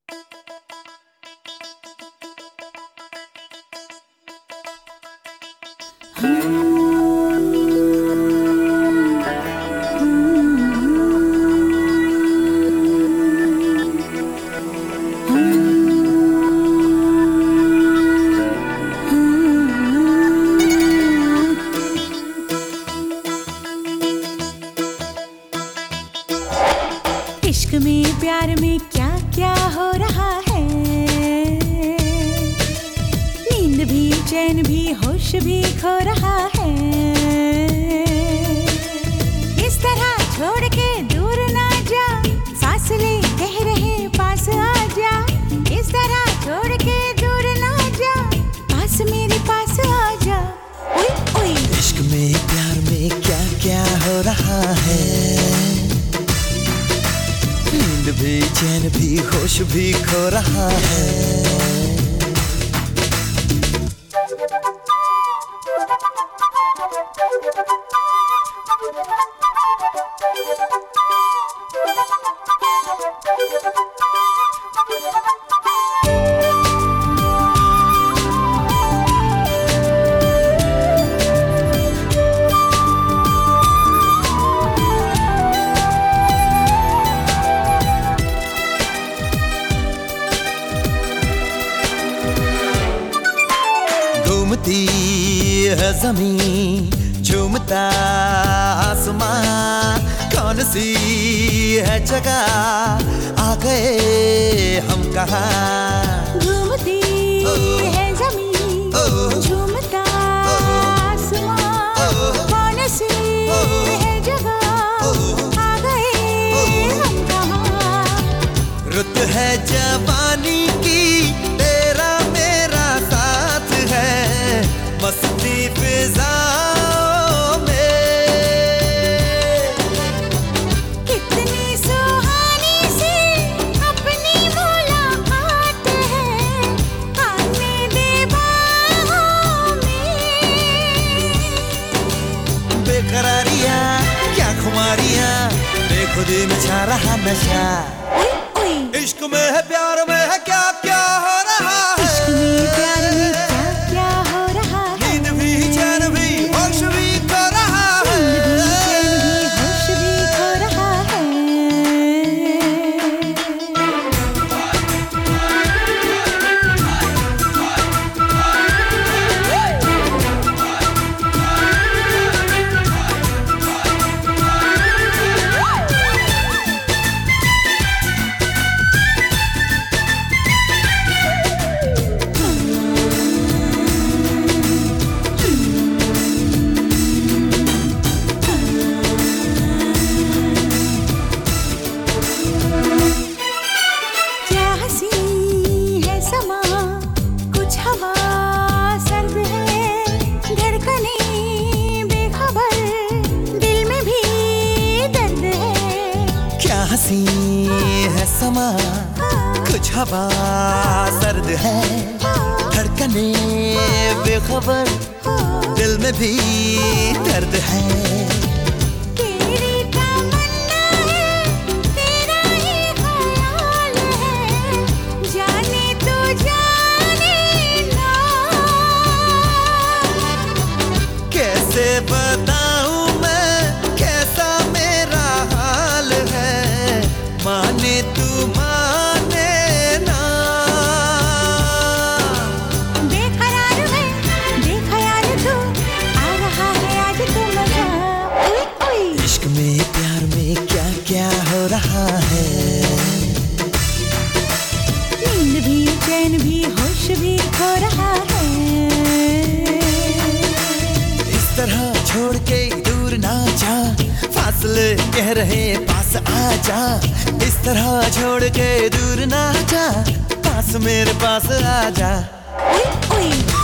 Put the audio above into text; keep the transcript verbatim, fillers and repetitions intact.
इश्क में प्यार में क्या क्या हो रहा है, नींद भी चैन भी होश भी खो रहा है। इस तरह छोड़ के दूर ना जा, फासले कह रहे पास आ जा। इस तरह छोड़ के दूर ना जा, पास मेरे पास आ जा। ओए ओए इश्क में प्यार में क्या क्या हो रहा है, नींद भी चैन भी होश भी खो रहा है। घूमती है ज़मीं झूमता आसमां, कौन सी है जगह आ गए हम कहाँ। घूमती है ज़मीं झूमता आसमां, कौन सी है जगह आ गए हम कहाँ। रुत है जवानी की तेरा मेरा साथ है, मस्ती फिजाओं में। कितनी सुहानी सी अपनी मुलाकात है, आने दे बाहों में। बेकरारियां क्या खुमारियां, बेखुदी में छा रहा नशा। इश्क में है प्यार में है क्या क्या हो रहा है, इश्क में प्यार में क्या क्या हो रहा है। नींद भी चैन भी होश भी खो रहा है। नींद भी चैन भी होश भी खो रहा है। हंसी है समा कुछ हवा सर्द है, धड़कने बेखबर दिल में भी दर्द है। तेरी तमन्ना है, तेरा ही ख्याल है, जाने तो जाने ना। कैसे बताऊं मैं कैसा मेरा हाल है, माने तू माने ना। बेकरार है बेख्याल तू, आ रहा है आज तो मजा। ओए ओए इश्क में प्यार में क्या क्या हो रहा है, नींद भी चैन भी होश भी खो रहा है। इस तरह छोड़ के दूर ना जा, फासले कह रहे पास आ जा। इस तरह छोड़ के दूर ना जा, पास मेरे पास आ जा। ओए ओए